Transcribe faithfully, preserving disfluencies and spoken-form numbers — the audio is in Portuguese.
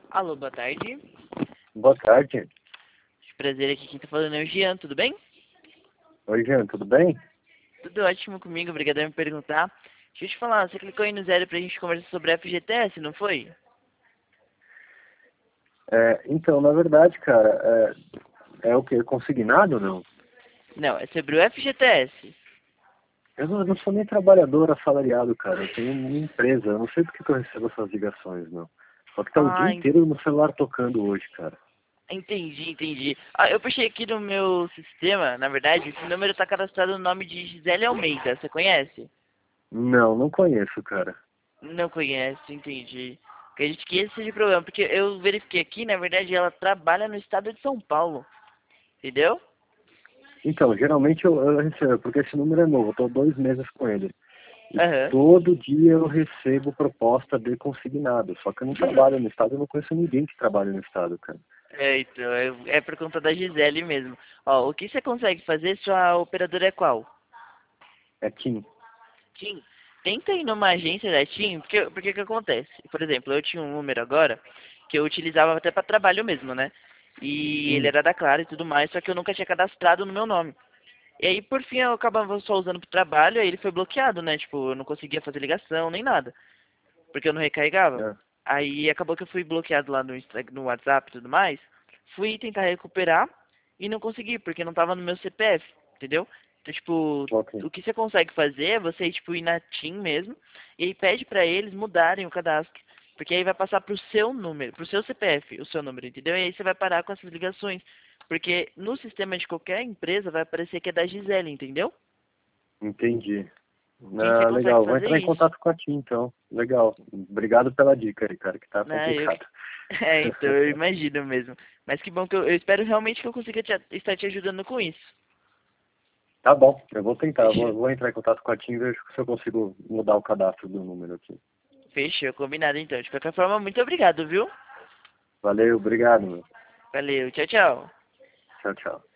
Alô, boa tarde. Boa tarde. Prazer aqui, quem tá falando é o Jean, tudo bem? Oi, Jean, tudo bem? Tudo ótimo comigo, obrigado por me perguntar. Deixa eu te falar, você clicou aí no zero pra gente conversar sobre F G T S, não foi? É, então, na verdade, cara, é, é o que? Consignado ou não? Não, é sobre o F G T S. Eu não, eu não sou nem trabalhador assalariado, cara. Eu tenho uma empresa. Eu não sei por que que eu recebo essas ligações, não. Só que tá o dia Ah, en- inteiro no celular tocando hoje, cara. entendi, entendi. Ah, eu puxei aqui no meu sistema, na verdade, esse número tá cadastrado no nome de Gisele Almeida, você conhece? Não, não conheço, cara. Não conhece, entendi. Acredito que esse seja o problema, porque eu verifiquei aqui, na verdade, ela trabalha no estado de São Paulo, entendeu? Então, geralmente eu, eu recebo, porque esse número é novo. Eu tô há dois meses com ele. E Aham. todo dia eu recebo proposta de consignado. Só que eu não trabalho no estado, eu não conheço ninguém que trabalha no estado, cara. É, então, é, é por conta da Gisele mesmo. Ó, o que você consegue fazer, sua operadora é qual? É Tim. TIM. Tenta ir numa agência da TIM, porque, porque que acontece? Por exemplo, eu tinha um número agora, que eu utilizava até para trabalho mesmo, né? E ele Hum, era da Claro e tudo mais, só que eu nunca tinha cadastrado no meu nome. E aí, por fim, eu acabava só usando pro trabalho, aí ele foi bloqueado, né? Tipo, eu não conseguia fazer ligação, nem nada, porque eu não recarregava. é. Aí acabou que eu fui bloqueado lá no, Insta- no WhatsApp e tudo mais. Fui tentar recuperar e não consegui, porque não tava no meu C P F, entendeu? Então, tipo, Ok. o que você consegue fazer é você, tipo, ir na TIM mesmo e aí pede pra eles mudarem o cadastro. Porque aí vai passar pro seu número, pro seu C P F, o seu número, entendeu? E aí você vai parar com essas ligações. Porque no sistema de qualquer empresa vai aparecer que é da Gisele, entendeu? Entendi. Quem você Ah, consegue legal. Vou fazer entrar em isso? contato com a Tim, então. Legal. Obrigado pela dica aí, cara, que tá Né, eu... complicado. É, então, eu imagino mesmo. Mas que bom que eu, eu espero realmente que eu consiga te, estar te ajudando com isso. Tá bom, eu vou tentar. Vou, Fechou. vou entrar em contato com a Tim e vejo se eu consigo mudar o cadastro do número aqui. Fechou, combinado então. De qualquer forma, muito obrigado, viu? Valeu, obrigado, meu. Valeu, tchau, tchau. Tchau, tchau.